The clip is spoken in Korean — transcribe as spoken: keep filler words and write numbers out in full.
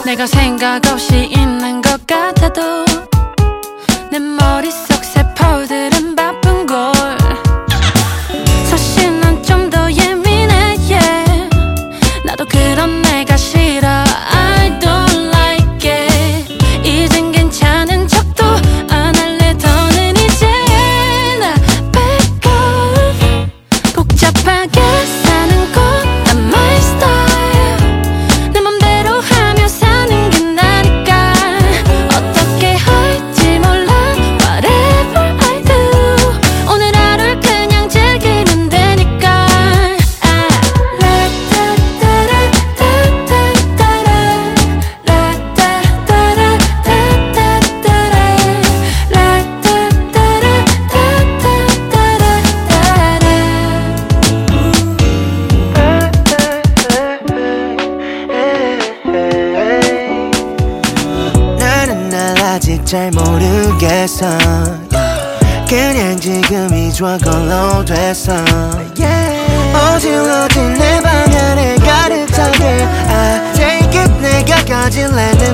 내가 생각 없이 있는 것 같아도 내 머릿속 세포들은 바쁜걸. 사실 난 좀 더 예민해 yeah. 나도 그런 내가 싫어 I don't like it. 이젠 괜찮은 척도 안 할래. 더는 이제 나 back off. 복잡하게 사는 건 not my style. 내 맘대로 하며 사는 게 나니까 어떻게 할지 몰라 whatever I do. 오늘 하루를 그냥 즐기면 되니까. 나는 날 아직 잘 모르겠어 그냥 지금이 좋아 걸로 됐어 어질러진 내 방 안에 가득 차게 I take it 내가 가질래